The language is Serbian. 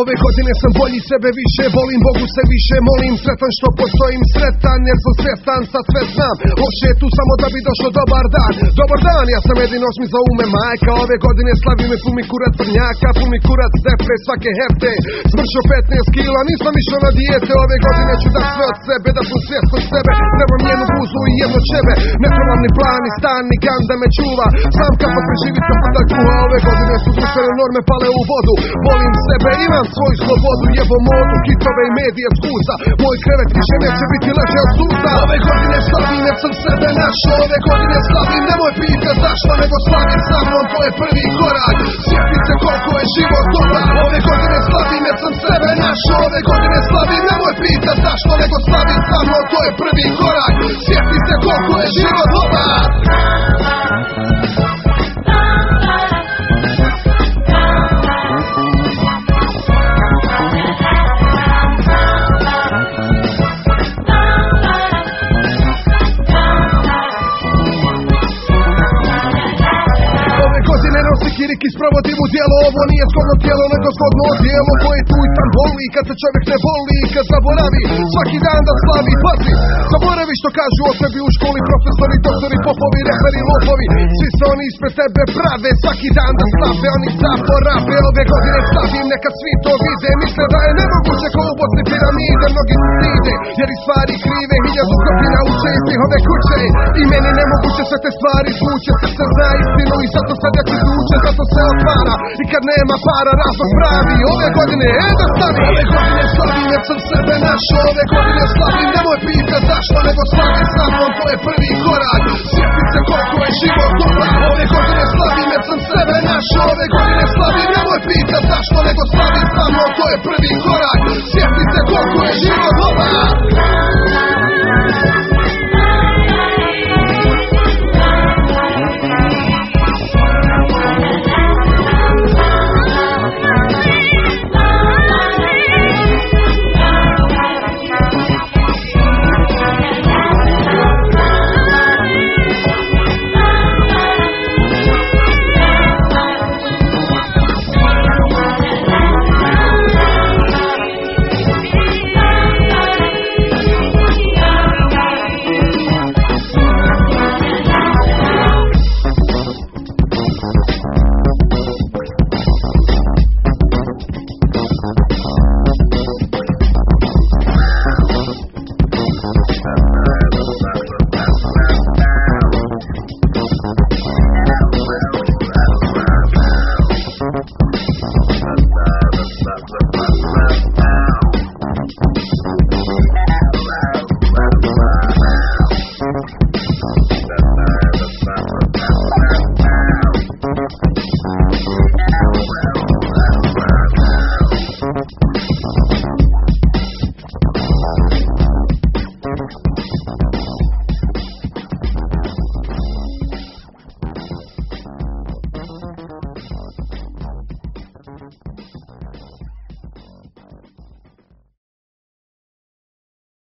Ove godine sam bolji, sebe više volim, Bogu se više molim. Sretan što postojim, sretan jer sam svjestan, sad sve znam. Hoće tu samo da bi došao dobar dan. Dobar dan, ja sam jedino mi za ume majka. Ove godine slavim me puni kurac crnjaka, puni kurac depre svake hefte. Smršao 15 kila, nisam išao na dijete. Ove godine ću da sve od sebe, da sam svjesno iz sebe. Trebam jednu guzu i jedno čebe. Ne trebam ni plan, ni stan, ni gan da me čuva. Sam kapak preživit sa pada kuha. Ove godine su društvene norme pale u vodu. Volim sebe, imam svoju slobodu. Jebo modu, kitove i medije skusa. Moj krevet više neće biti leže od suza. Ove godine slavim jer sam sebe našao. Ove godine slavim, nemoj pitat zašto, nego slavim sa mnom, to je prvi korak. Sjetit se koliko je život dobar. Ove godine slavim jer sam sebe našao. Ove godine slavim, nemoj pitat zašto, nego slavim sa mnom, to je prvi korak. Sjetit se koliko je život dobar. Kiriki sprovodim u dijelo, ovo nije zgodno tijelo, nego zgodno odijelo koje tu i tam boli, kad se čovjek ne voli, kad zaboravi svaki dan da slavi. Pazi, zaboravi što kažu o tebi u školi profesori, doktori, popovi, referi, lopovi. Svi se oni ispred tebe prave, svaki dan da slave, oni zaborave. Ove godine slavim, neka svi to vide, misle da je nemoguće ko u Bosni piramide. Mnogi se stide, jer i stvari krive, 1000 godina uče iz njihove kuće. I meni nemoguće sve te stvari zvuče, srce zna istinu i zato sad ja ću zvuče. Zato se otvara i kad nema para razlog pravi. Ove godine da slavim. Ove godine slavim jer sam sebe našao. Ove godine slavim, nemoj pitat zašto, nego slavim sa mnom, to je prvi korak. Sjetit se koliko je život dobar. Ove godine slavim jer sam sebe našao. Ove godine slavim, nemoj pitat zašto, nego slavim sa mnom, to je prvi korak. Sjetit se koliko je život dobar.